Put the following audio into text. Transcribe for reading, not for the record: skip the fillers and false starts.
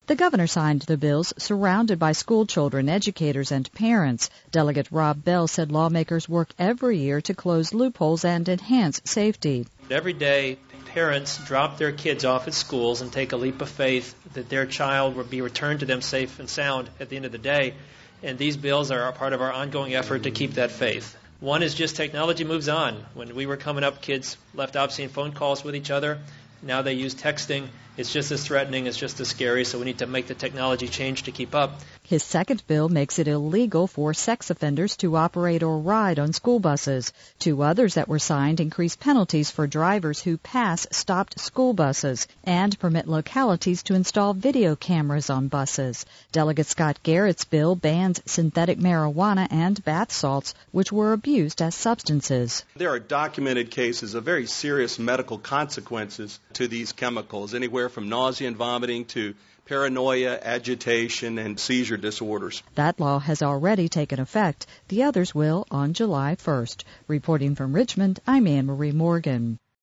The governor signed the bills surrounded by school children, educators, and parents. Delegate Rob Bell said lawmakers work every year to close loopholes and enhance safety. Every day, parents drop their kids off at schools and take a leap of faith that their child will be returned to them safe and sound at the end of the day. And these bills are a part of our ongoing effort to keep that faith. One is just technology moves on. When we were coming up, kids left obscene phone calls with each other. Now they use texting. It's just as threatening, it's just as scary, so we need to make the technology change to keep up. His second bill makes it illegal for sex offenders to operate or ride on school buses. Two others that were signed increase penalties for drivers who pass stopped school buses and permit localities to install video cameras on buses. Delegate Scott Garrett's bill bans synthetic marijuana and bath salts, which were abused as substances. There are documented cases of very serious medical consequences to these chemicals, anywhere from nausea and vomiting to paranoia, agitation, and seizure disorders. That law has already taken effect. The others will on July 1st. Reporting from Richmond, I'm Anne Marie Morgan.